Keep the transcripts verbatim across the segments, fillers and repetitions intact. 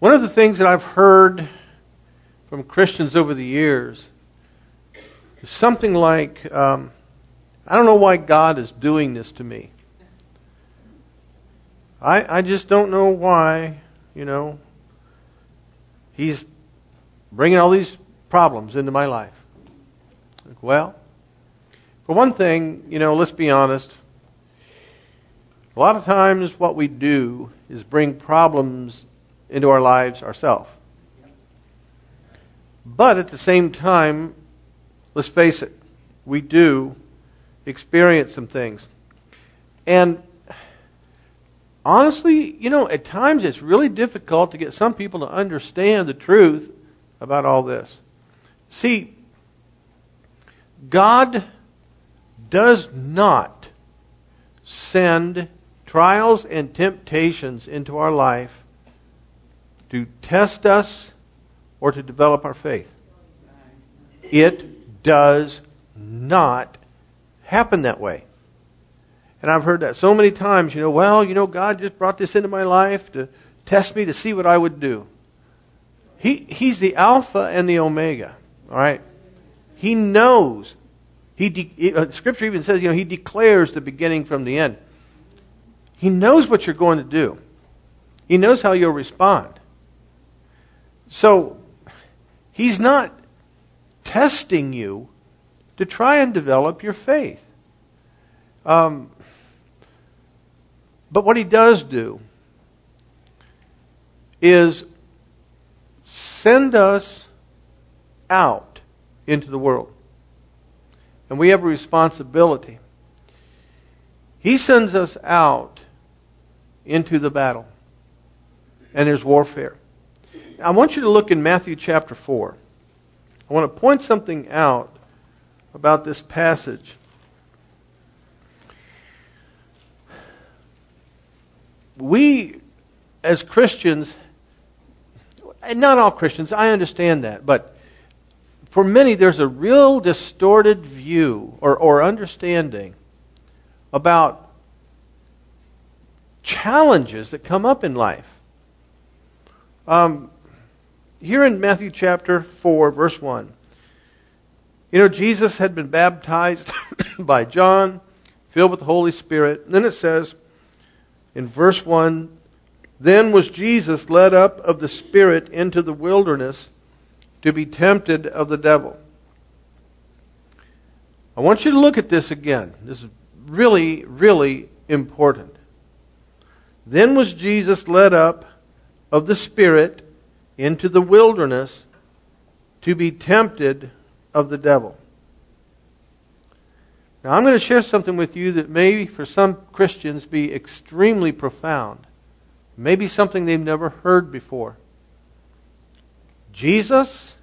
One of the things that I've heard from Christians over the years is something like, um, I don't know why God is doing this to me. I, I just don't know why, you know, He's bringing all these problems into my life. Well, for one thing, you know, let's be honest. A lot of times what we do is bring problems into our lives ourselves. But at the same time, let's face it, we do experience some things. And honestly, you know, at times it's really difficult to get some people to understand the truth about all this. See, God does not send trials and temptations into our life to test us or to develop our faith. It does not happen that way. And I've heard that so many times, you know, well, you know, God just brought this into my life to test me to see what I would do. He He's the Alpha and the Omega, all right? He knows. He de- uh, Scripture even says, you know, He declares the beginning from the end. He knows what you're going to do. He knows how you'll respond. So, He's not testing you to try and develop your faith. Um, but what He does do is send us out into the world. And we have a responsibility. He sends us out into the battle. And there's warfare. I want you to look in Matthew chapter four. I want to point something out about this passage. We, as Christians, and not all Christians, I understand that, but for many there's a real distorted view or, or understanding about challenges that come up in life. Um, here in Matthew chapter four, verse one, you know, Jesus had been baptized by John, filled with the Holy Spirit. And then it says in verse one, then was Jesus led up of the Spirit into the wilderness to be tempted of the devil. I want you to look at this again. This is really, really important. Then was Jesus led up of the Spirit into the wilderness to be tempted of the devil. Now I'm going to share something with you that may for some Christians be extremely profound. Maybe something they've never heard before. Jesus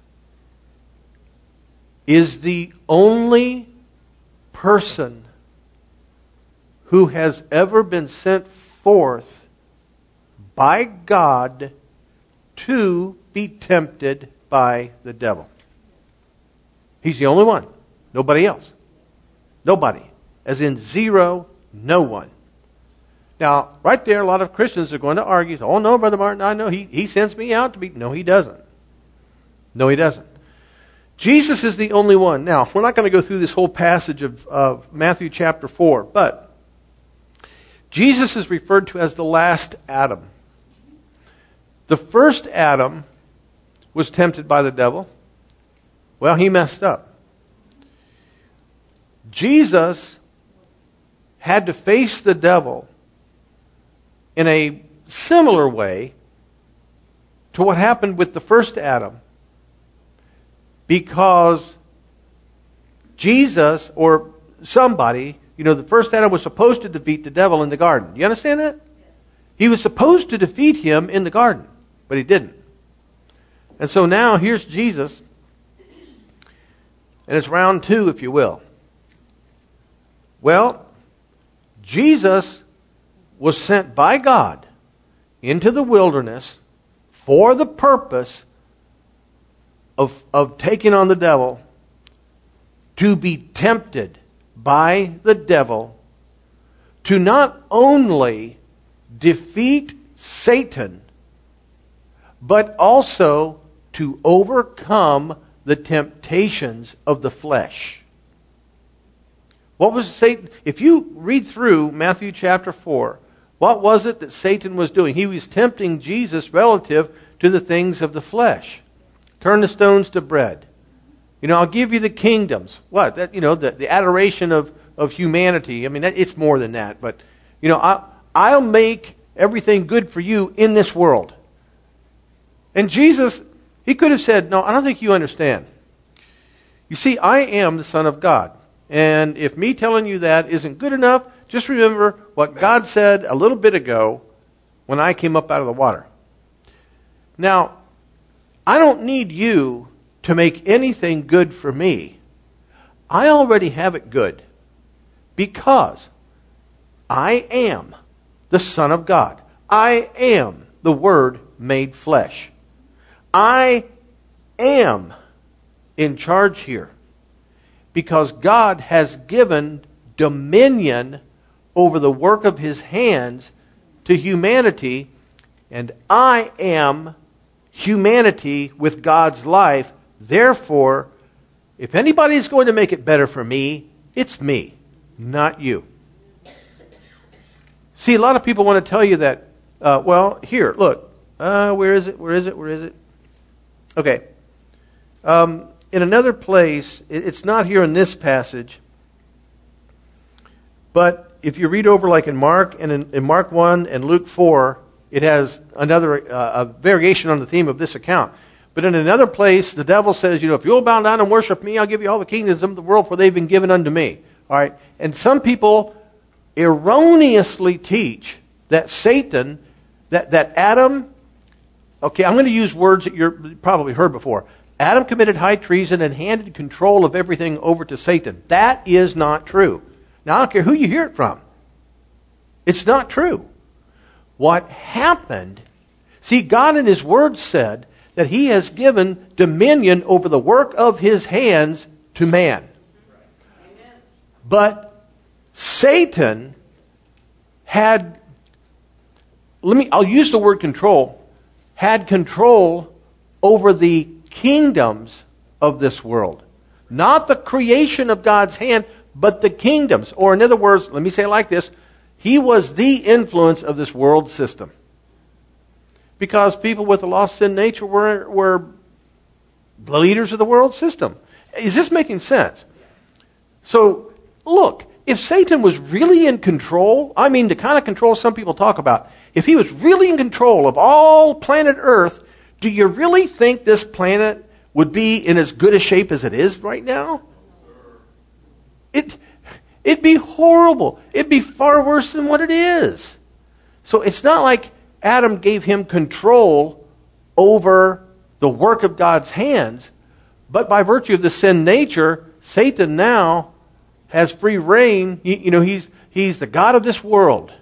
is the only person who has ever been sent forth by God to be tempted by the devil. He's the only one. Nobody else. Nobody. As in zero, no one. Now, right there, a lot of Christians are going to argue, oh no, Brother Martin, I know he, he sends me out to be... No, He doesn't. No, He doesn't. Jesus is the only one. Now, we're not going to go through this whole passage of, of Matthew chapter four, but Jesus is referred to as the last Adam. The first Adam was tempted by the devil. Well, he messed up. Jesus had to face the devil in a similar way to what happened with the first Adam, because Jesus or somebody, you know, the first Adam was supposed to defeat the devil in the garden. You understand that? He was supposed to defeat him in the garden, but he didn't. And so now here's Jesus, and it's round two, if you will. Well, Jesus was sent by God into the wilderness for the purpose of, of taking on the devil, to be tempted by the devil, to not only defeat Satan, but also to overcome the temptations of the flesh. What was Satan? If you read through Matthew chapter four, what was it that Satan was doing? He was tempting Jesus relative to the things of the flesh. Turn the stones to bread. You know, I'll give you the kingdoms. What? That, you know, the, the adoration of, of humanity. I mean, that, it's more than that. But, you know, I, I'll make everything good for you in this world. And Jesus, he could have said, no, I don't think you understand. You see, I am the Son of God. And if me telling you that isn't good enough, just remember what God said a little bit ago when I came up out of the water. Now, I don't need you to make anything good for me. I already have it good because I am the Son of God. I am the Word made flesh. I am in charge here because God has given dominion over the work of His hands to humanity, and I am humanity with God's life. Therefore, if anybody's going to make it better for me, it's me, not you. See, a lot of people want to tell you that, uh, well, here, look, uh, where is it, where is it, where is it? Okay. Um, in another place, it's not here in this passage, but if you read over like in Mark, and in, in Mark one and Luke four, it has another uh, a variation on the theme of this account. But in another place, the devil says, you know, if you'll bow down and worship me, I'll give you all the kingdoms of the world, for they've been given unto me. All right? And some people erroneously teach that Satan, that, that Adam, okay, I'm going to use words that you've probably heard before. Adam committed high treason and handed control of everything over to Satan. That is not true. Now, I don't care who you hear it from. It's not true. What happened, see, God in His Word said that He has given dominion over the work of His hands to man. Amen. But Satan had, let me, I'll use the word control, had control over the kingdoms of this world. Not the creation of God's hand, but the kingdoms. Or in other words, let me say it like this, he was the influence of this world system. Because people with a lost sin nature were, were the leaders of the world system. Is this making sense? So, look, if Satan was really in control, I mean the kind of control some people talk about, if he was really in control of all planet Earth, do you really think this planet would be in as good a shape as it is right now? It, it'd be horrible. It'd be far worse than what it is. So it's not like Adam gave him control over the work of God's hands, but by virtue of the sin nature, Satan now has free reign. He, you know, he's he's the god of this world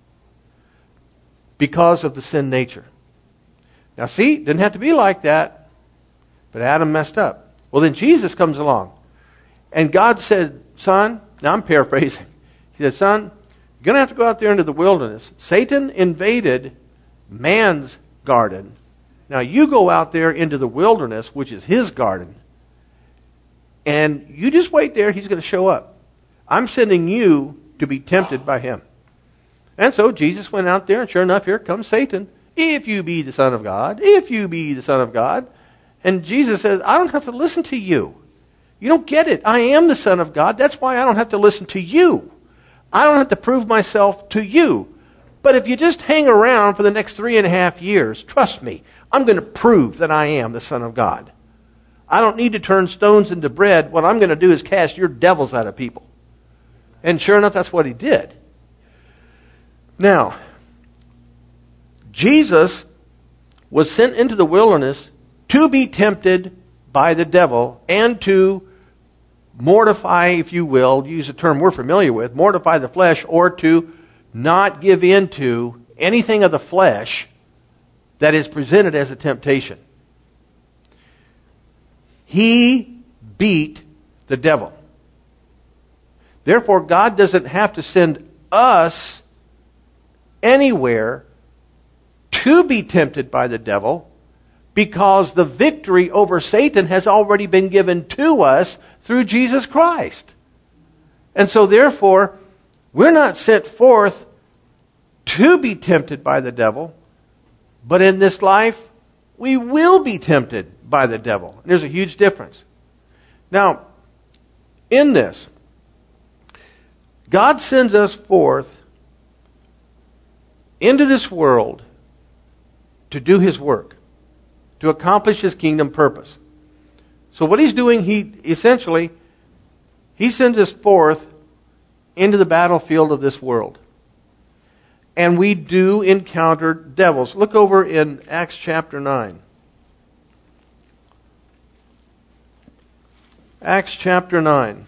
because of the sin nature. Now, see, it didn't have to be like that, but Adam messed up. Well, then Jesus comes along, and God said, "Son," now I'm paraphrasing. He said, "Son, you're going to have to go out there into the wilderness. Satan invaded man's garden. Now you go out there into the wilderness, which is his garden, and you just wait there. He's going to show up. I'm sending you to be tempted by him." And so Jesus went out there, and sure enough, here comes Satan. "If you be the Son of God, if you be the Son of God." And Jesus says, "I don't have to listen to you. You don't get it. I am the Son of God. That's why I don't have to listen to you. I don't have to prove myself to you. But if you just hang around for the next three and a half years, trust me, I'm going to prove that I am the Son of God. I don't need to turn stones into bread. What I'm going to do is cast your devils out of people." And sure enough, that's what he did. Now, Jesus was sent into the wilderness to be tempted by the devil and to mortify, if you will, use a term we're familiar with, mortify the flesh, or to not give in to anything of the flesh that is presented as a temptation. He beat the devil. Therefore, God doesn't have to send us anywhere to be tempted by the devil, because the victory over Satan has already been given to us through Jesus Christ. And so therefore, we're not sent forth to be tempted by the devil, but in this life, we will be tempted by the devil. There's a huge difference. Now, in this, God sends us forth into this world to do His work, to accomplish His kingdom purpose. So what He's doing, He essentially, He sends us forth into the battlefield of this world. And we do encounter devils. Look over in Acts chapter nine. Acts chapter nine.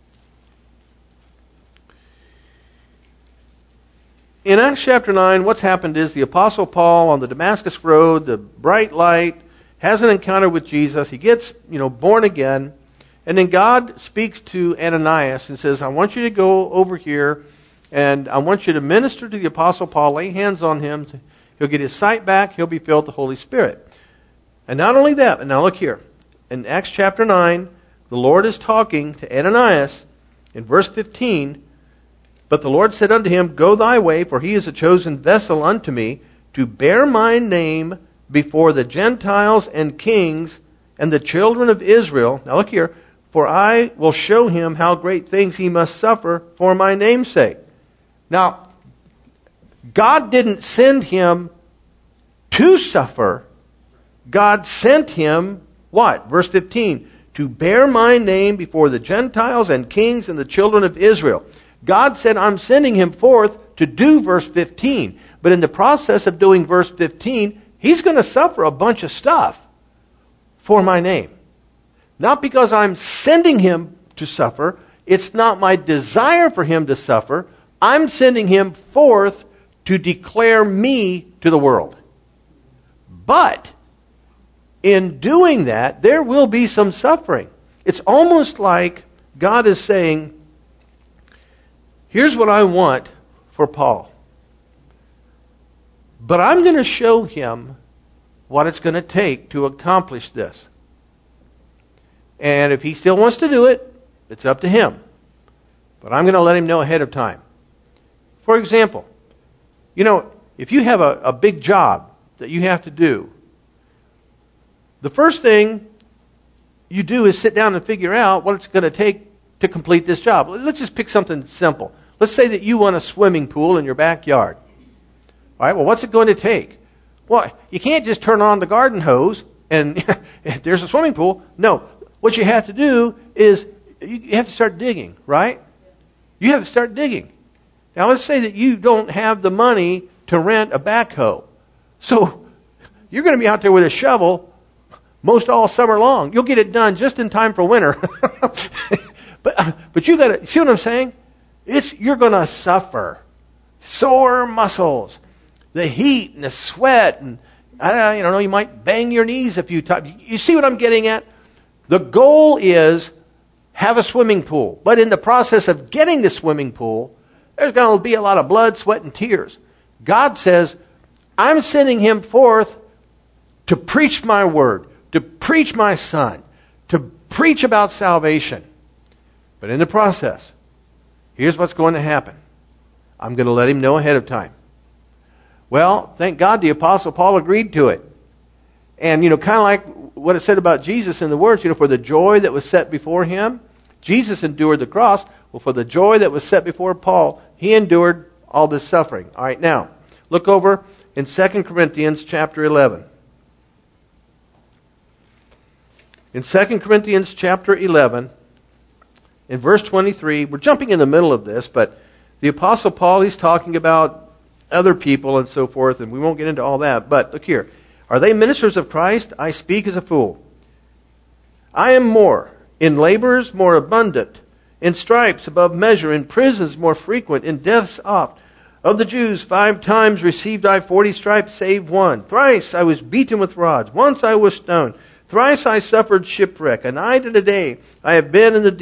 In Acts chapter nine, what's happened is the Apostle Paul on the Damascus Road, the bright light, has an encounter with Jesus. He gets, you know, born again. And then God speaks to Ananias and says, I want you to go over here and I want you to minister to the Apostle Paul, lay hands on him. He'll get his sight back. He'll be filled with the Holy Spirit. And not only that, but now look here. In Acts chapter nine, the Lord is talking to Ananias in verse fifteen. But the Lord said unto him, Go thy way, for he is a chosen vessel unto me, to bear my name before the Gentiles and kings and the children of Israel. Now look here. For I will show him how great things he must suffer for my name's sake. Now, God didn't send him to suffer. God sent him, what? Verse fifteen. To bear my name before the Gentiles and kings and the children of Israel. God said, I'm sending him forth to do verse fifteen. But in the process of doing verse fifteen, he's going to suffer a bunch of stuff for my name. Not because I'm sending him to suffer. It's not my desire for him to suffer. I'm sending him forth to declare me to the world. But in doing that, there will be some suffering. It's almost like God is saying, here's what I want for Paul. But I'm going to show him what it's going to take to accomplish this. And if he still wants to do it, it's up to him. But I'm going to let him know ahead of time. For example, you know, if you have a, a big job that you have to do, the first thing you do is sit down and figure out what it's going to take to complete this job. Let's just pick something simple. Let's say that you want a swimming pool in your backyard. All right, well, what's it going to take? Well, you can't just turn on the garden hose and there's a swimming pool. No. What you have to do is you have to start digging, right? You have to start digging. Now, let's say that you don't have the money to rent a backhoe. So you're going to be out there with a shovel most all summer long. You'll get it done just in time for winter. but but you got to see what I'm saying? It's you're going to suffer sore muscles, the heat and the sweat, and I don't know, you might bang your knees a few times. You see what I'm getting at? The goal is have a swimming pool. But in the process of getting the swimming pool, there's going to be a lot of blood, sweat, and tears. God says, I'm sending him forth to preach my word, to preach my son, to preach about salvation. But in the process, here's what's going to happen. I'm going to let him know ahead of time. Well, thank God the Apostle Paul agreed to it. And, you know, kind of like what it said about Jesus in the words, you know, for the joy that was set before him, Jesus endured the cross. Well, for the joy that was set before Paul, he endured all this suffering. All right, now, look over in Second Corinthians chapter eleven. In Second Corinthians chapter eleven, in verse twenty-three, we're jumping in the middle of this, but the Apostle Paul, he's talking about other people and so forth, and we won't get into all that. But look here. Are they ministers of Christ? I speak as a fool. I am more, in labors more abundant, in stripes above measure, in prisons more frequent, in deaths oft. Of the Jews five times received I forty stripes, save one. Thrice I was beaten with rods. Once I was stoned. Thrice I suffered shipwreck. A night and a day I have been in the deep.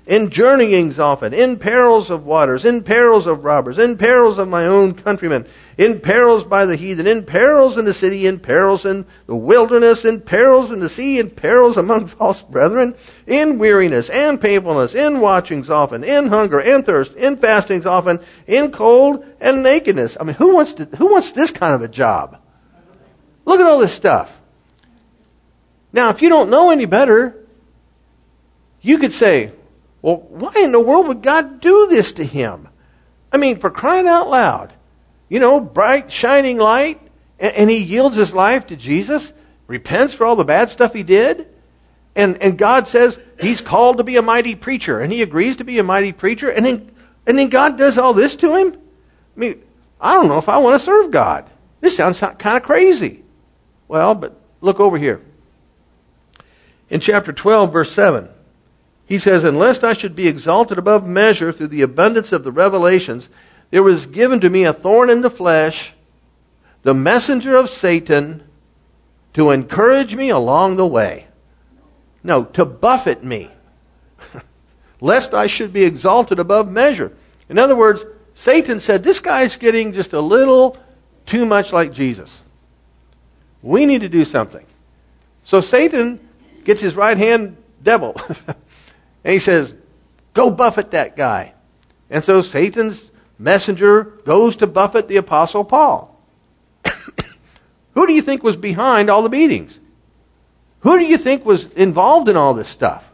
in journeyings often, in perils of waters, in perils of robbers, in perils of my own countrymen, in perils by the heathen, in perils in the city, in perils in the wilderness, in perils in the sea, in perils among false brethren, in weariness and painfulness, in watchings often, in hunger and thirst, in fastings often, in cold and nakedness. I mean, who wants to, who wants this kind of a job? Look at all this stuff. Now, if you don't know any better, you could say, well, why in the world would God do this to him? I mean, for crying out loud. You know, bright, shining light, and, and he yields his life to Jesus, repents for all the bad stuff he did, and, and God says he's called to be a mighty preacher, and he agrees to be a mighty preacher, and then, and then God does all this to him? I mean, I don't know if I want to serve God. This sounds kind of crazy. Well, but look over here. In chapter twelve, verse seven, he says, "And lest I should be exalted above measure through the abundance of the revelations, there was given to me a thorn in the flesh, the messenger of Satan, to encourage me along the way." No, to buffet me, lest I should be exalted above measure. In other words, Satan said, this guy's getting just a little too much like Jesus. We need to do something. So Satan gets his right hand devil, and he says, go buffet that guy. And so Satan's messenger goes to buffet the Apostle Paul. Who do you think was behind all the meetings? Who do you think was involved in all this stuff?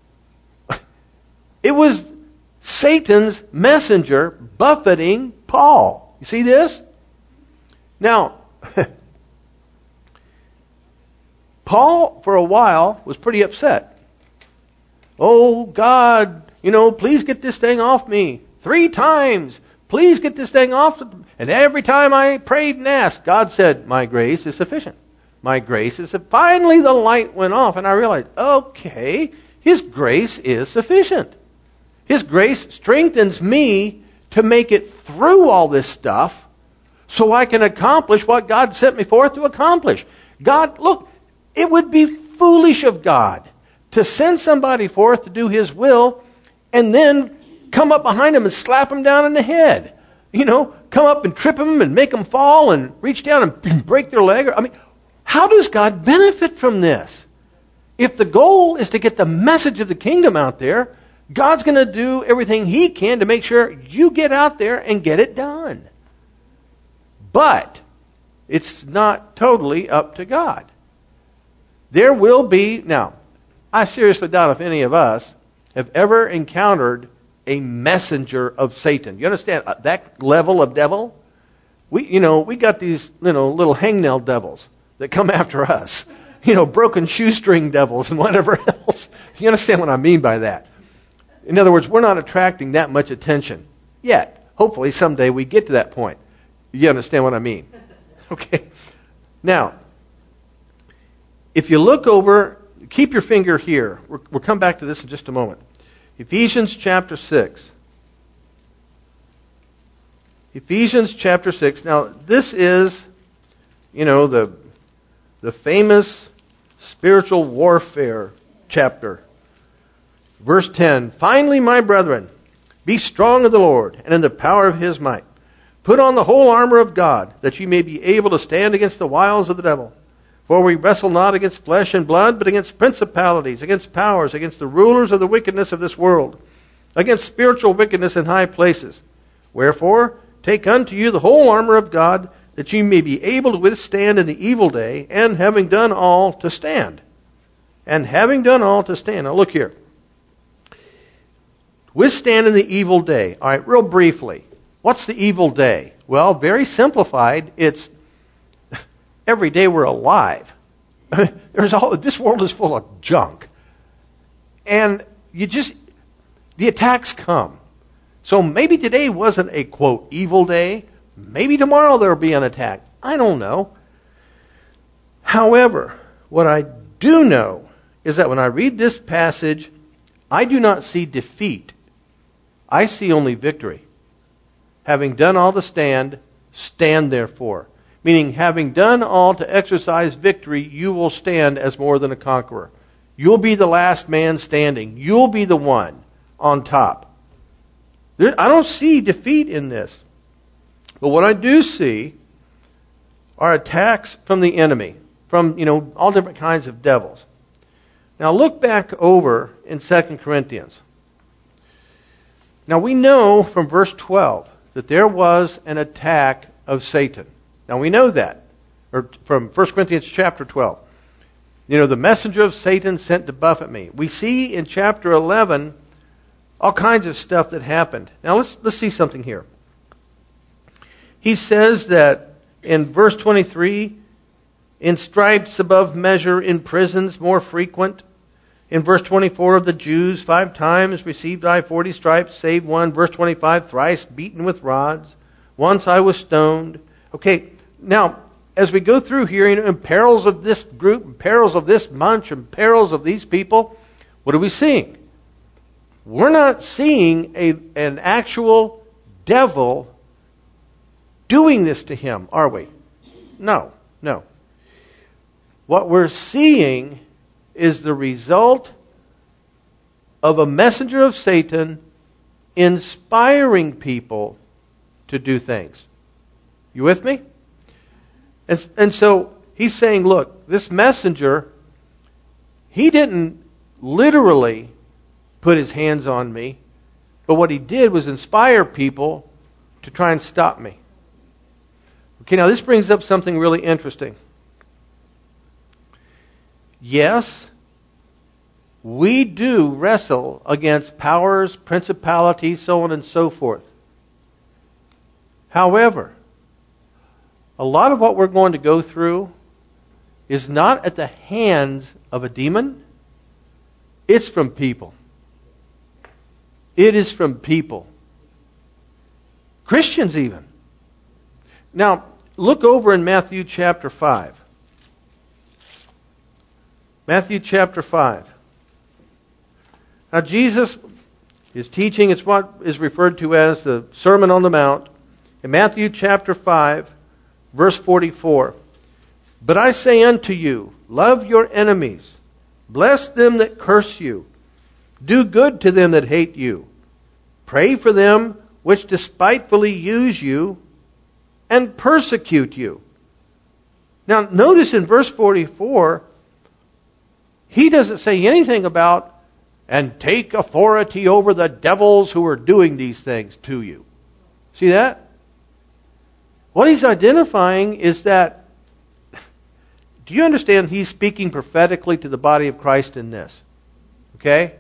It was Satan's messenger buffeting Paul. You see this? Now, Paul, for a while, was pretty upset. Oh, God, you know, please get this thing off me. Three times. Please get this thing off. And every time I prayed and asked, God said, my grace is sufficient. My grace is sufficient. Finally, the light went off, and I realized, okay, His grace is sufficient. His grace strengthens me to make it through all this stuff so I can accomplish what God sent me forth to accomplish. God, look, it would be foolish of God to send somebody forth to do His will and then come up behind him and slap him down in the head. You know, come up and trip him and make him fall and reach down and break their leg. I mean, how does God benefit from this? If the goal is to get the message of the kingdom out there, God's going to do everything He can to make sure you get out there and get it done. But it's not totally up to God. There will be, now, I seriously doubt if any of us have ever encountered a messenger of Satan. You understand that level of devil? We, you know, we got these, you know, little hangnail devils that come after us. You know, broken shoestring devils and whatever else. You understand what I mean by that? In other words, we're not attracting that much attention yet. Hopefully someday we get to that point. You understand what I mean? Okay. Now, if you look over, keep your finger here. We'll, we'll come back to this in just a moment. Ephesians chapter six. Ephesians chapter six. Now, this is, you know, the, the famous spiritual warfare chapter. Verse ten, "Finally, my brethren, be strong in the Lord and in the power of His might. Put on the whole armor of God, that ye may be able to stand against the wiles of the devil. For we wrestle not against flesh and blood, but against principalities, against powers, against the rulers of the wickedness of this world, against spiritual wickedness in high places. Wherefore, take unto you the whole armor of God, that ye may be able to withstand in the evil day, and having done all, to stand." And having done all, to stand. Now look here. Withstand in the evil day. All right, real briefly. What's the evil day? Well, very simplified, it's every day we're alive. There's all, this world is full of junk. And you just, the attacks come. So maybe today wasn't a, quote, evil day. Maybe tomorrow there'll be an attack. I don't know. However, what I do know is that when I read this passage, I do not see defeat. I see only victory. Having done all to stand, stand therefore. Meaning, having done all to exercise victory, you will stand as more than a conqueror. You'll be the last man standing. You'll be the one on top. There, I don't see defeat in this. But what I do see are attacks from the enemy, from, you know, all different kinds of devils. Now look back over in Second Corinthians. Now we know from verse twelve that there was an attack of Satan. Now we know that, or from First Corinthians chapter twelve. You know, the messenger of Satan sent to buffet me. We see in chapter eleven all kinds of stuff that happened. Now let's let's see something here. He says that in verse twenty-three, in stripes above measure, in prisons more frequent. In verse twenty-four, of the Jews, five times received I forty stripes, save one. Verse twenty-five, thrice beaten with rods. Once I was stoned. Okay, now, as we go through here, you know, in perils of this group, in perils of this bunch, and perils of these people, what are we seeing? We're not seeing a, an actual devil doing this to him, are we? No, no. What we're seeing is the result of a messenger of Satan inspiring people to do things. You with me? And, and so he's saying, look, this messenger, he didn't literally put his hands on me, but what he did was inspire people to try and stop me. Okay, now this brings up something really interesting. Yes, we do wrestle against powers, principalities, so on and so forth. However, a lot of what we're going to go through is not at the hands of a demon. It's from people. It is from people. Christians even. Now, look over in Matthew chapter five. Matthew chapter five. Now Jesus is teaching, it's what is referred to as the Sermon on the Mount. In Matthew chapter five, verse forty-four. But I say unto you, love your enemies, bless them that curse you, do good to them that hate you, pray for them which despitefully use you and persecute you. Now notice in verse forty-four, he doesn't say anything about, and take authority over the devils who are doing these things to you. See that? What he's identifying is that, do you understand he's speaking prophetically to the body of Christ in this? Okay?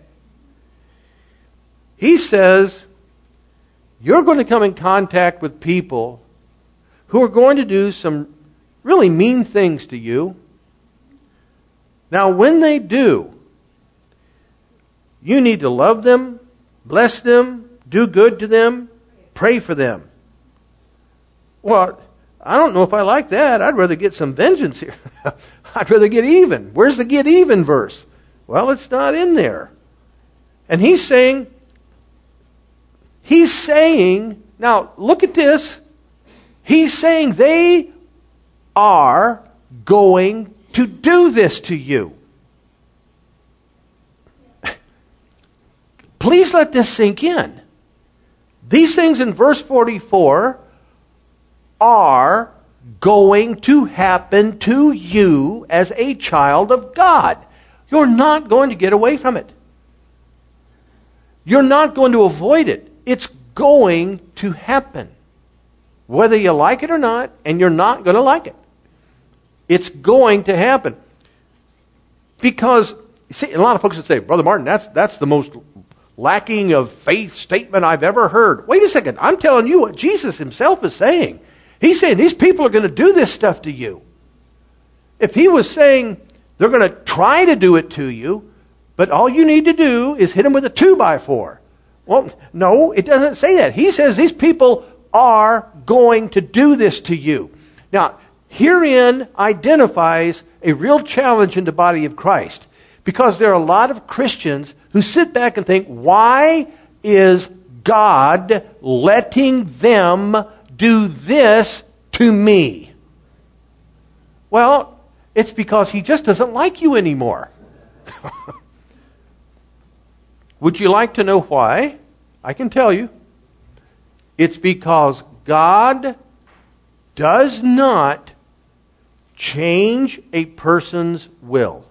He says, you're going to come in contact with people who are going to do some really mean things to you. Now, when they do, you need to love them, bless them, do good to them, pray for them. Well, I don't know if I like that. I'd rather get some vengeance here. I'd rather get even. Where's the get even verse? Well, it's not in there. And he's saying, he's saying, now look at this. He's saying they are going to do this to you. Please let this sink in. These things in verse forty-four are going to happen to you as a child of God. You're not going to get away from it. You're not going to avoid it. It's going to happen. Whether you like it or not, and you're not going to like it. It's going to happen. Because, see, a lot of folks would say, Brother Martin, that's that's the most lacking of faith statement I've ever heard. Wait a second. I'm telling you what Jesus himself is saying. He's saying these people are going to do this stuff to you. If he was saying they're going to try to do it to you, but all you need to do is hit them with a two by four. Well, no, it doesn't say that. He says these people are going to do this to you. Now, herein identifies a real challenge in the body of Christ. Because there are a lot of Christians who sit back and think, why is God letting them do this to me? Well, it's because he just doesn't like you anymore. Would you like to know why? I can tell you. It's because God does not change a person's will.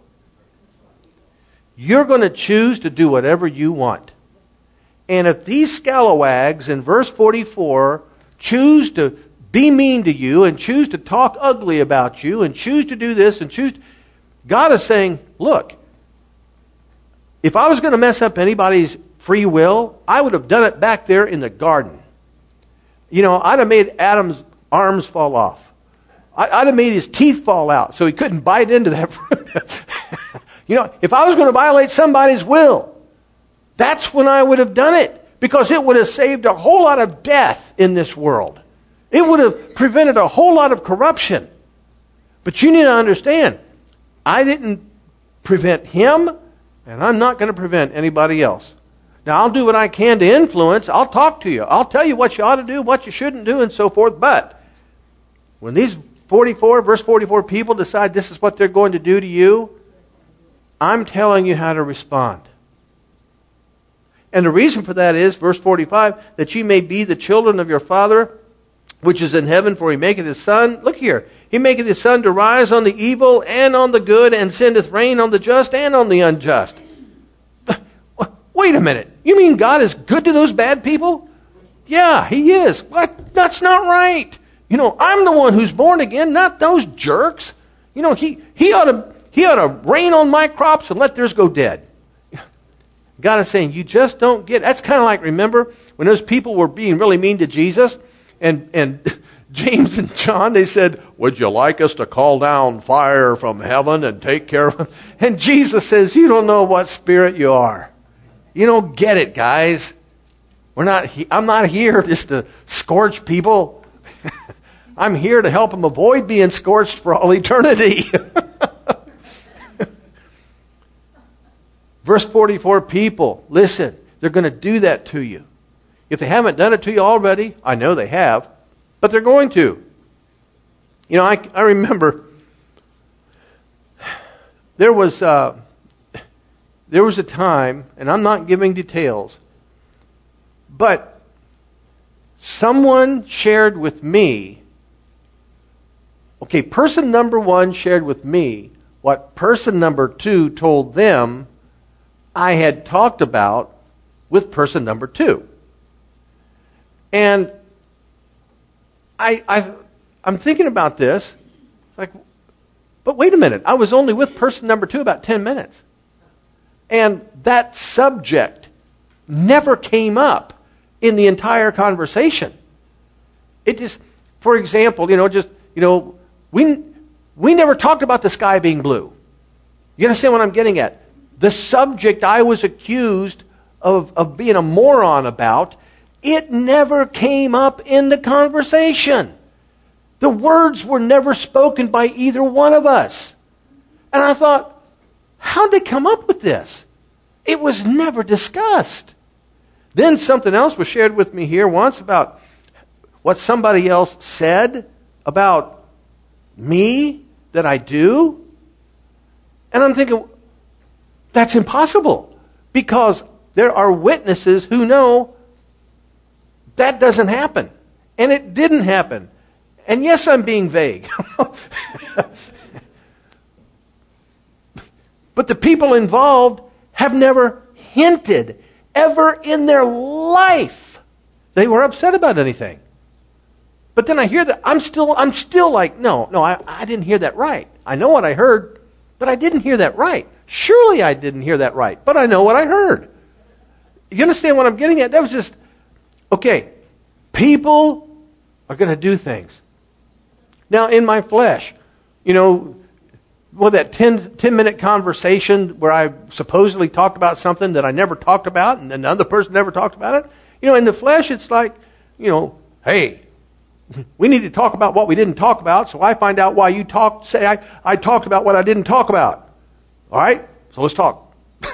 You're going to choose to do whatever you want. And if these scalawags in verse forty-four choose to be mean to you and choose to talk ugly about you and choose to do this and choose... God is saying, look, if I was going to mess up anybody's free will, I would have done it back there in the garden. You know, I'd have made Adam's arms fall off. I'd have made his teeth fall out so he couldn't bite into that fruit. You know, if I was going to violate somebody's will, that's when I would have done it, because it would have saved a whole lot of death in this world. It would have prevented a whole lot of corruption. But you need to understand, I didn't prevent him, and I'm not going to prevent anybody else. Now, I'll do what I can to influence. I'll talk to you. I'll tell you what you ought to do, what you shouldn't do, and so forth. But when these forty-four, verse forty-four people decide this is what they're going to do to you, I'm telling you how to respond. And the reason for that is, verse forty-five, that ye may be the children of your Father, which is in heaven, for he maketh his sun, look here, he maketh his sun to rise on the evil and on the good, and sendeth rain on the just and on the unjust. Wait a minute. You mean God is good to those bad people? Yeah, he is. What? That's not right. You know, I'm the one who's born again, not those jerks. You know, he, he ought to he ought to rain on my crops and let theirs go dead. God is saying, you just don't get it. That's kind of like, remember, when those people were being really mean to Jesus, and, and James and John, they said, would you like us to call down fire from heaven and take care of them? And Jesus says, you don't know what spirit you are. You don't get it, guys. We're not. He- I'm not here just to scorch people. I'm here to help them avoid being scorched for all eternity. Verse forty-four, people, listen, they're going to do that to you. If they haven't done it to you already, I know they have, but they're going to. You know, I, I remember there was uh, there was a time, and I'm not giving details, but someone shared with me, okay, person number one shared with me what person number two told them I had talked about with person number two. And I, I, I'm thinking about this. It's like, but wait a minute. I was only with person number two about ten minutes. And that subject never came up in the entire conversation. It just, for example, you know, just, you know, we, we never talked about the sky being blue. You understand what I'm getting at? The subject I was accused of, of being a moron about, it never came up in the conversation. The words were never spoken by either one of us. And I thought, how'd they come up with this? It was never discussed. Then something else was shared with me here once about what somebody else said about me that I do. And I'm thinking, that's impossible, because there are witnesses who know that doesn't happen. And it didn't happen. And yes, I'm being vague. But the people involved have never hinted ever in their life they were upset about anything. But then I hear that, I'm still I'm still like, no, no, I, I didn't hear that right. I know what I heard, but I didn't hear that right. Surely I didn't hear that right, but I know what I heard. You understand what I'm getting at? That was just, okay, people are going to do things. Now, in my flesh, you know, well, that ten, ten minute conversation where I supposedly talked about something that I never talked about, and then the other person never talked about it. You know, in the flesh, it's like, you know, hey, we need to talk about what we didn't talk about, so I find out why you talked, say I, I talked about what I didn't talk about. All right? So let's talk.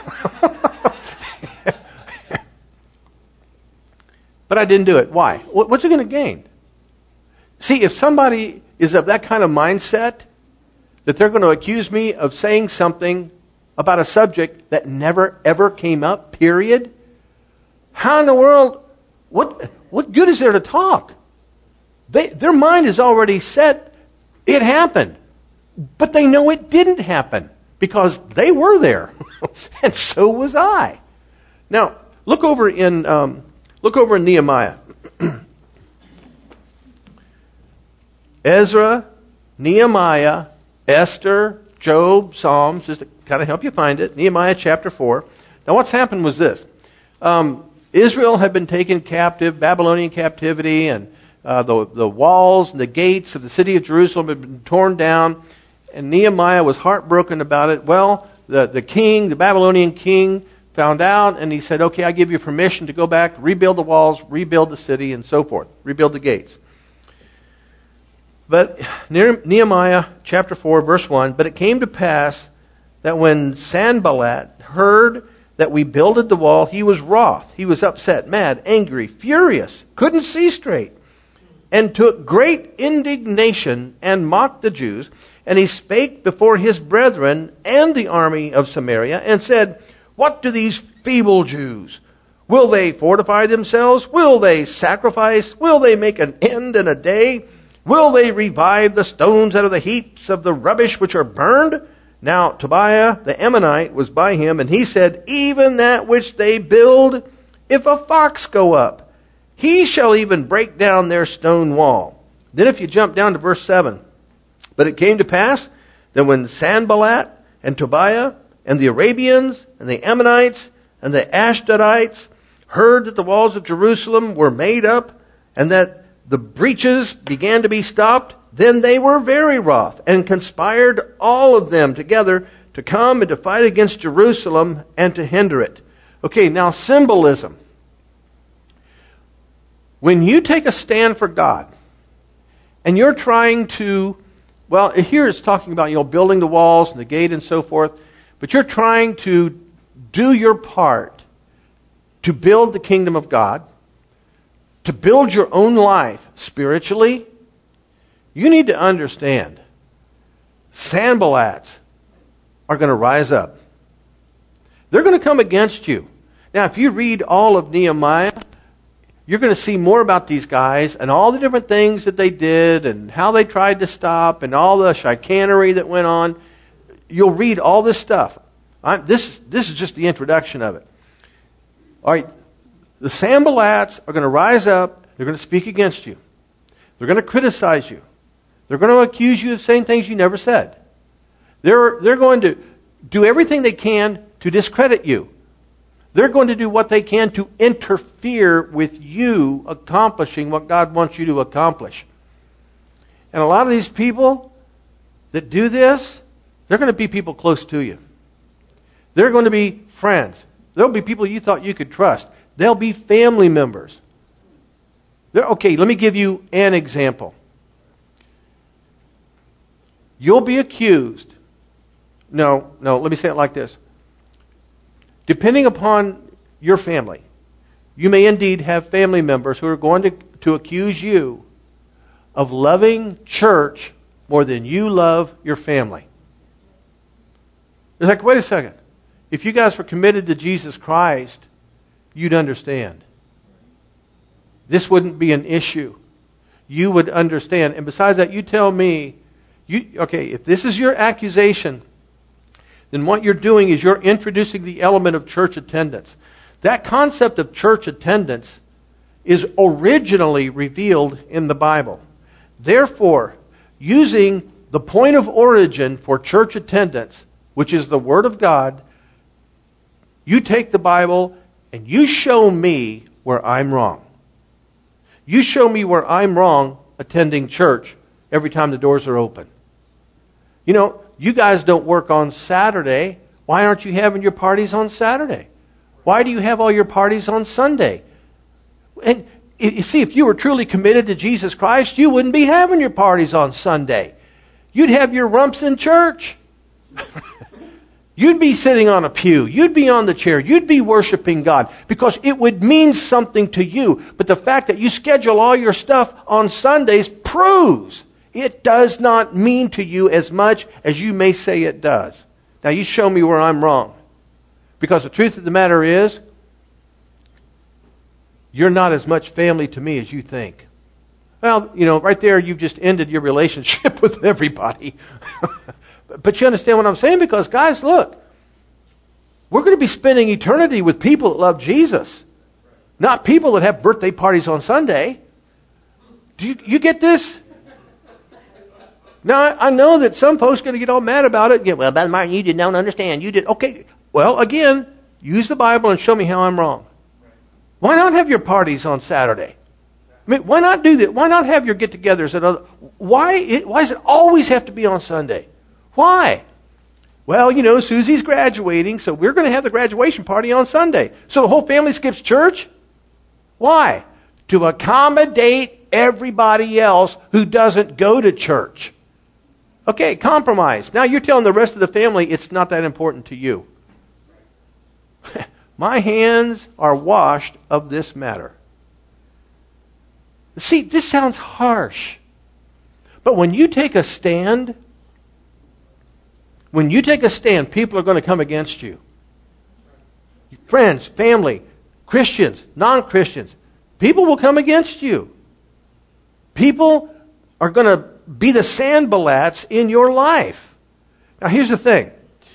But I didn't do it. Why? What's it going to gain? See, if somebody is of that kind of mindset, that they're going to accuse me of saying something about a subject that never, ever came up, period? How in the world, what, what good is there to talk? They, their mind is already set. It happened. But they know it didn't happen because they were there. And so was I. Now, look over in, um, look over in Nehemiah. Ezra, Nehemiah, Esther, Job, Psalms, just to kind of help you find it. Nehemiah chapter four. Now what's happened was this. Um, Israel had been taken captive, Babylonian captivity, and uh, the, the walls and the gates of the city of Jerusalem had been torn down, and Nehemiah was heartbroken about it. Well, the, the king, the Babylonian king, found out, and he said, okay, I give you permission to go back, rebuild the walls, rebuild the city, and so forth, rebuild the gates. But Nehemiah chapter four, verse one, but it came to pass that when Sanballat heard that we builded the wall, he was wroth. He was upset, mad, angry, furious, couldn't see straight, and took great indignation and mocked the Jews. And he spake before his brethren and the army of Samaria and said, what do these feeble Jews? Will they fortify themselves? Will they sacrifice? Will they make an end in a day? Will they revive the stones out of the heaps of the rubbish which are burned? Now Tobiah the Ammonite was by him, and he said, even that which they build, if a fox go up, he shall even break down their stone wall. Then if you jump down to verse seven, but it came to pass that when Sanballat and Tobiah and the Arabians and the Ammonites and the Ashdodites heard that the walls of Jerusalem were made up and that the breaches began to be stopped, then they were very wroth and conspired all of them together to come and to fight against Jerusalem and to hinder it. Okay, now symbolism. When you take a stand for God and you're trying to, well, here it's talking about, you know, building the walls and the gate and so forth, but you're trying to do your part to build the kingdom of God, to build your own life spiritually, you need to understand Sanballats are going to rise up. They're going to come against you. Now, if you read all of Nehemiah, you're going to see more about these guys and all the different things that they did and how they tried to stop and all the chicanery that went on. You'll read all this stuff. I'm, this, this is just the introduction of it. All right. The Sanballats are going to rise up. They're going to speak against you. They're going to criticize you. They're going to accuse you of saying things you never said. They're, they're going to do everything they can to discredit you. They're going to do what they can to interfere with you accomplishing what God wants you to accomplish. And a lot of these people that do this, they're going to be people close to you. They're going to be friends. There'll be people you thought you could trust. They'll be family members. They're, okay, let me give you an example. You'll be accused. No, no, let me say it like this. Depending upon your family, you may indeed have family members who are going to, to accuse you of loving church more than you love your family. It's like, wait a second. If you guys were committed to Jesus Christ, you'd understand. This wouldn't be an issue. You would understand. And besides that, you tell me, you okay, if this is your accusation, then what you're doing is you're introducing the element of church attendance. That concept of church attendance is originally revealed in the Bible. Therefore, using the point of origin for church attendance, which is the Word of God, you take the Bible and you show me where I'm wrong. You show me where I'm wrong attending church every time the doors are open. You know, you guys don't work on Saturday. Why aren't you having your parties on Saturday? Why do you have all your parties on Sunday? And you see, if you were truly committed to Jesus Christ, you wouldn't be having your parties on Sunday. You'd have your rumps in church. You'd be sitting on a pew. You'd be on the chair. You'd be worshiping God because it would mean something to you. But the fact that you schedule all your stuff on Sundays proves it does not mean to you as much as you may say it does. Now you show me where I'm wrong. Because the truth of the matter is, you're not as much family to me as you think. Well, you know, right there you've just ended your relationship with everybody. But you understand what I'm saying? Because guys, look, we're going to be spending eternity with people that love Jesus. Not people that have birthday parties on Sunday. Do you, you get this? Now, I, I know that some folks are going to get all mad about it. Yeah, well, Brother Martin, you did not understand. You did. Okay, well, again, use the Bible and show me how I'm wrong. Why not have your parties on Saturday? I mean, why not do that? Why not have your get-togethers at other? Why? It, why does it always have to be on Sunday? Why? Well, you know, Susie's graduating, so we're going to have the graduation party on Sunday. So the whole family skips church? Why? To accommodate everybody else who doesn't go to church. Okay, compromise. Now you're telling the rest of the family it's not that important to you. My hands are washed of this matter. See, this sounds harsh. But when you take a stand, when you take a stand, people are going to come against you. Friends, family, Christians, non-Christians, people will come against you. People are going to be the Sanballats in your life. Now here's the thing.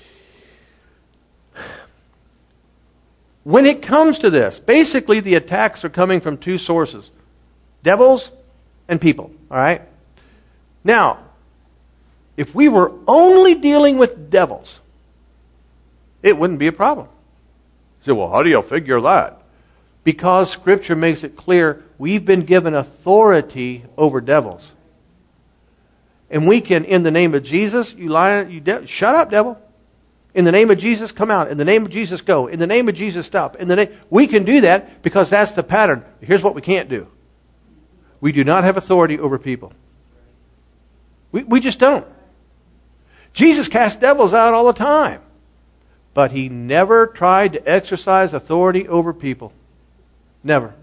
When it comes to this, basically the attacks are coming from two sources. Devils and people. All right? Now, if we were only dealing with devils, it wouldn't be a problem. You say, well, how do you figure that? Because Scripture makes it clear we've been given authority over devils. And we can, in the name of Jesus, you lie, you de- shut up, devil. In the name of Jesus, come out. In the name of Jesus, go. In the name of Jesus, stop. In the name, we can do that because that's the pattern. Here's what we can't do. We do not have authority over people. We, we just don't. Jesus cast devils out all the time. But he never tried to exercise authority over people. Never.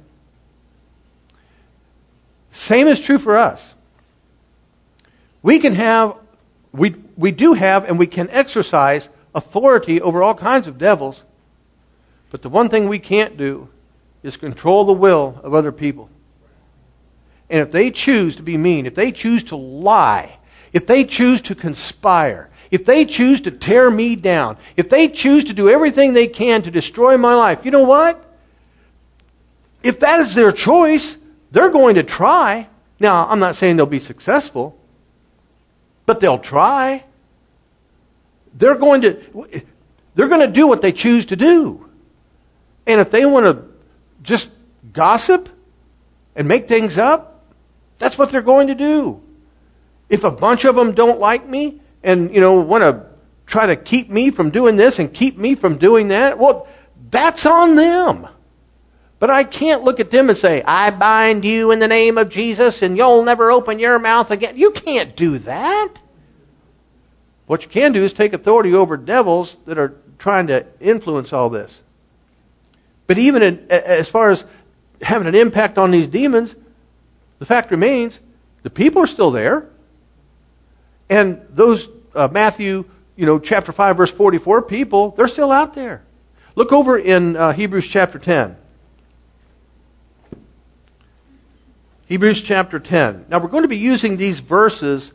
Same is true for us. We can have, we, we do have, and we can exercise authority over all kinds of devils. But the one thing we can't do is control the will of other people. And if they choose to be mean, if they choose to lie, if they choose to conspire, if they choose to tear me down, if they choose to do everything they can to destroy my life, you know what? If that is their choice, they're going to try. Now, I'm not saying they'll be successful, but they'll try. They're going to they're going to do what they choose to do. And if they want to just gossip and make things up, that's what they're going to do. If a bunch of them don't like me and, you know, want to try to keep me from doing this and keep me from doing that, well, that's on them. But I can't look at them and say, I bind you in the name of Jesus and you'll never open your mouth again. You can't do that. What you can do is take authority over devils that are trying to influence all this. But even in, as far as having an impact on these demons, the fact remains, the people are still there. And those uh, Matthew, you know, chapter five, verse forty-four people, they're still out there. Look over in uh, Hebrews chapter ten. Hebrews chapter ten. Now we're going to be using these verses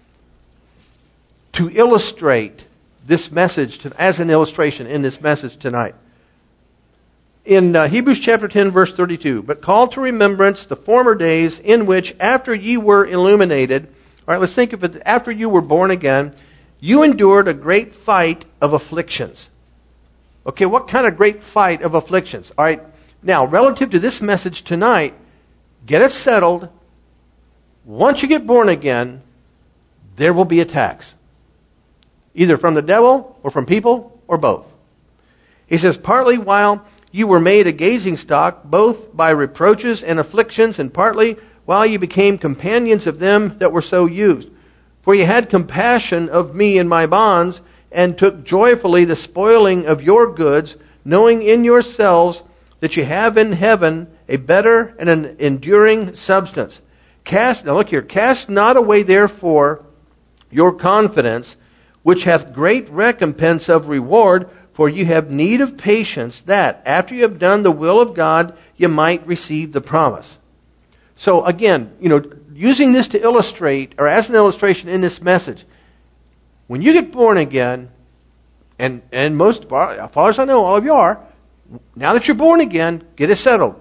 to illustrate this message, to, as an illustration in this message tonight. In uh, Hebrews chapter ten, verse thirty-two, but call to remembrance the former days in which, after ye were illuminated, all right, let's think of it, after you were born again, you endured a great fight of afflictions. Okay, what kind of great fight of afflictions? All right, now, relative to this message tonight, get it settled. Once you get born again, there will be attacks. Either from the devil or from people or both. He says, partly while you were made a gazing stock, both by reproaches and afflictions, and partly while you became companions of them that were so used. For you had compassion of me in my bonds, and took joyfully the spoiling of your goods, knowing in yourselves that you have in heaven a better and an enduring substance. Cast, now look here, cast not away therefore your confidence, which hath great recompense of reward, for you have need of patience, that after you have done the will of God, you might receive the promise. So again, you know, using this to illustrate, or as an illustration in this message, when you get born again, and, and most fathers I know, all of you are, now that you're born again, get it settled.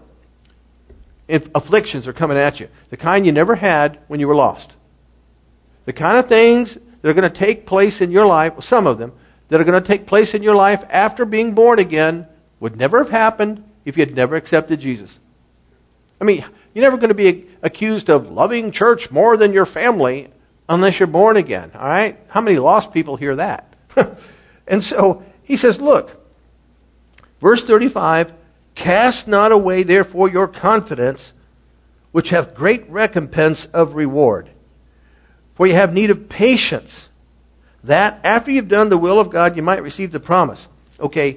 If afflictions are coming at you. The kind you never had when you were lost. The kind of things that are going to take place in your life, some of them, that are going to take place in your life after being born again, would never have happened if you had never accepted Jesus. I mean, you're never going to be accused of loving church more than your family unless you're born again. All right? How many lost people hear that? And so he says, look, verse thirty-five, cast not away therefore your confidence, which hath great recompense of reward. For you have need of patience, that after you've done the will of God, you might receive the promise. Okay,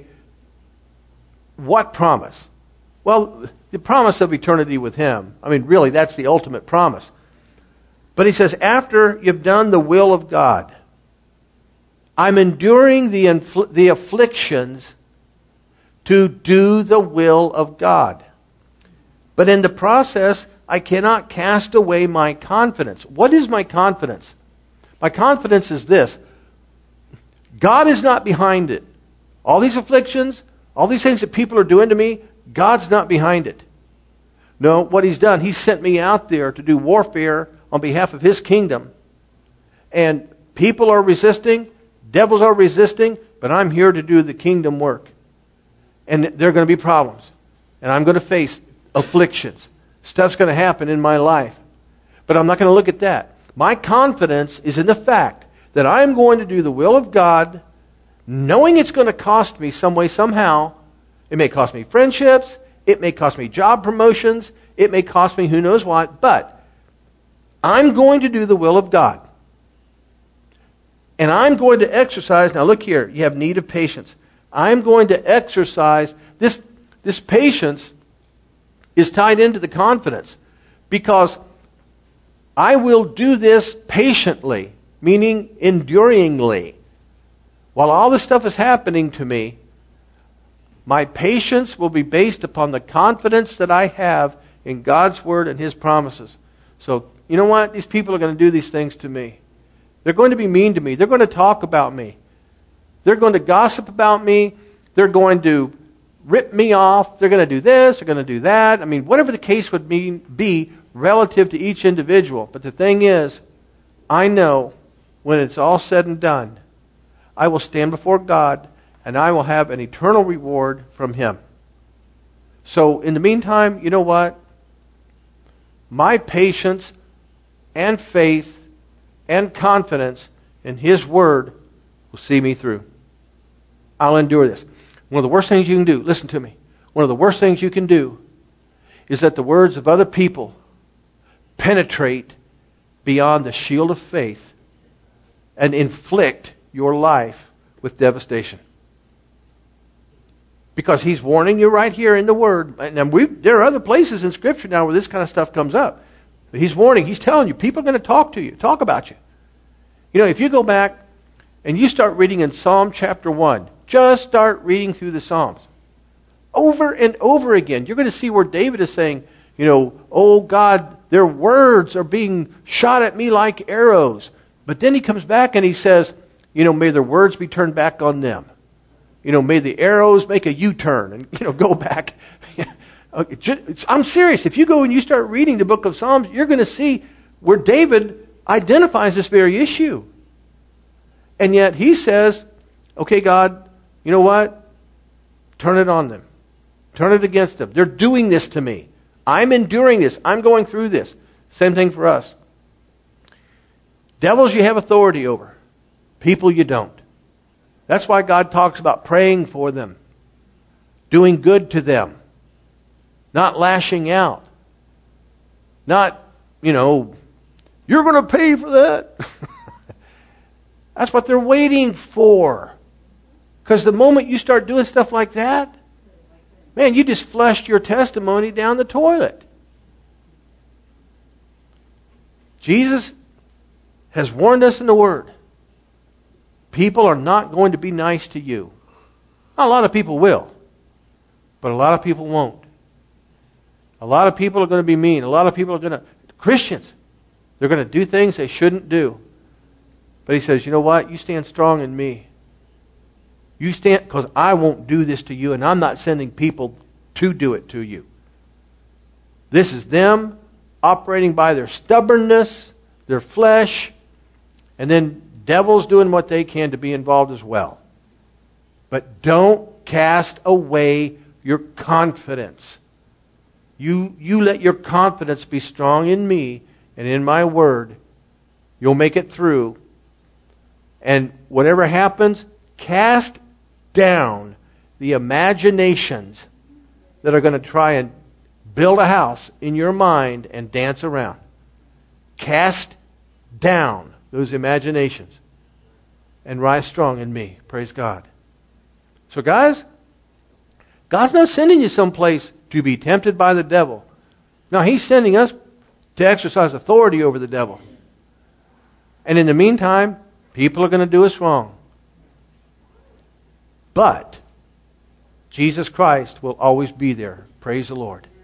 what promise? Well, the promise of eternity with Him. I mean, really, that's the ultimate promise. But he says, after you've done the will of God, I'm enduring the, infl- the afflictions to do the will of God. But in the process, I cannot cast away my confidence. What is my confidence? My confidence is this. God is not behind it. All these afflictions, all these things that people are doing to me, God's not behind it. No, what He's done, He sent me out there to do warfare on behalf of His kingdom. And people are resisting, devils are resisting, but I'm here to do the kingdom work. And there are going to be problems. And I'm going to face afflictions. Stuff's going to happen in my life. But I'm not going to look at that. My confidence is in the fact that I'm going to do the will of God, knowing it's going to cost me some way, somehow. It may cost me friendships. It may cost me job promotions. It may cost me who knows what. But I'm going to do the will of God. And I'm going to exercise. Now look here. You have need of patience. I'm going to exercise. This, this patience is tied into the confidence. Because I will do this patiently, meaning enduringly. While all this stuff is happening to me, my patience will be based upon the confidence that I have in God's Word and His promises. So, you know what? These people are going to do these things to me. They're going to be mean to me. They're going to talk about me. They're going to gossip about me. They're going to rip me off. They're going to do this. They're going to do that. I mean, whatever the case would mean, be relative to each individual. But the thing is, I know when it's all said and done, I will stand before God and I will have an eternal reward from Him. So in the meantime, you know what? My patience and faith and confidence in His Word will see me through. I'll endure this. One of the worst things you can do, listen to me, one of the worst things you can do is that the words of other people penetrate beyond the shield of faith and inflict your life with devastation. Because He's warning you right here in the Word. And we, there are other places in Scripture now where this kind of stuff comes up. But He's warning, He's telling you, people are going to talk to you, talk about you. You know, if you go back and you start reading in Psalm chapter one, just start reading through the Psalms. Over and over again, you're going to see where David is saying, you know, oh God, their words are being shot at me like arrows. But then he comes back and he says, you know, may their words be turned back on them. You know, may the arrows make a U-turn and, you know, go back. I'm serious. If you go and you start reading the book of Psalms, you're going to see where David identifies this very issue. And yet he says, okay, God, you know what? Turn it on them. Turn it against them. They're doing this to me. I'm enduring this. I'm going through this. Same thing for us. Devils you have authority over. People you don't. That's why God talks about praying for them. Doing good to them. Not lashing out. Not, you know, you're going to pay for that. That's what they're waiting for. Because the moment you start doing stuff like that, man, you just flushed your testimony down the toilet. Jesus has warned us in the Word. people are not going to be nice to you. A lot of people will, but a lot of people won't. A lot of people are going to be mean. A lot of people are going to, Christians, they're going to do things they shouldn't do. But he says, you know what? You stand strong in me. You stand, because I won't do this to you, and I'm not sending people to do it to you. This is them operating by their stubbornness, their flesh, and then devils doing what they can to be involved as well. But don't cast away your confidence. You, you let your confidence be strong in me and in my word. You'll make it through. And whatever happens, cast down the imaginations that are going to try and build a house in your mind and dance around. Cast down those imaginations and rise strong in me. Praise God. So guys, God's not sending you someplace to be tempted by the devil. No, He's sending us to exercise authority over the devil. And in the meantime, people are going to do us wrong. But Jesus Christ will always be there. Praise the Lord.